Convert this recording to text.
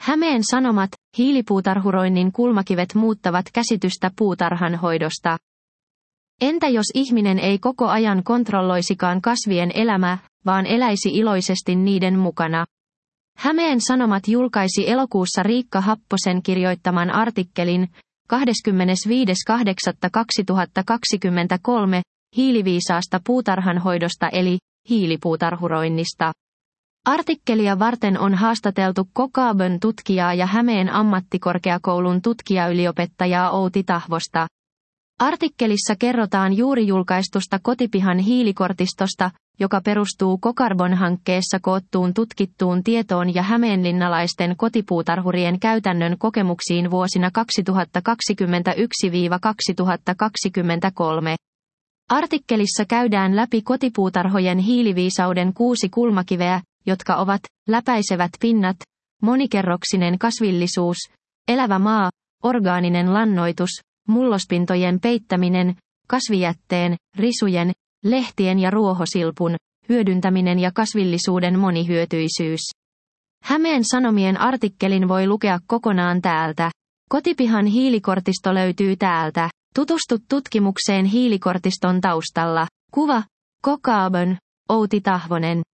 Hämeen Sanomat, hiilipuutarhuroinnin kulmakivet muuttavat käsitystä puutarhanhoidosta. Entä jos ihminen ei koko ajan kontrolloisikaan kasvien elämää, vaan eläisi iloisesti niiden mukana? Hämeen Sanomat julkaisi elokuussa Riikka Happosen kirjoittaman artikkelin 25.8.2023 hiiliviisaasta puutarhanhoidosta eli hiilipuutarhuroinnista. Artikkelia varten on haastateltu Cocabön tutkijaa ja Hämeen ammattikorkeakoulun tutkijaylioppettajaa Outi Tahvosta. Artikkelissa kerrotaan juuri julkaistusta Kotipihan hiilikortistosta, joka perustuu Cocarbon-hankkeessa koottuun tutkittuun tietoon ja hämeenlinnalaisten kotipuutarhurien käytännön kokemuksiin vuosina 2021–2023. Artikkelissa käydään läpi kotipuutarhojen hiiliviisauden 6 kulmakiveä, jotka ovat läpäisevät pinnat, monikerroksinen kasvillisuus, elävä maa, orgaaninen lannoitus, mullospintojen peittäminen, kasvijätteen, risujen, lehtien ja ruohosilpun hyödyntäminen ja kasvillisuuden monihyötyisyys. Hämeen Sanomien artikkelin voi lukea kokonaan täältä. Kotipihan hiilikortisto löytyy täältä. Tutustu tutkimukseen hiilikortiston taustalla. Kuva, Cocabön, Outi Tahvonen.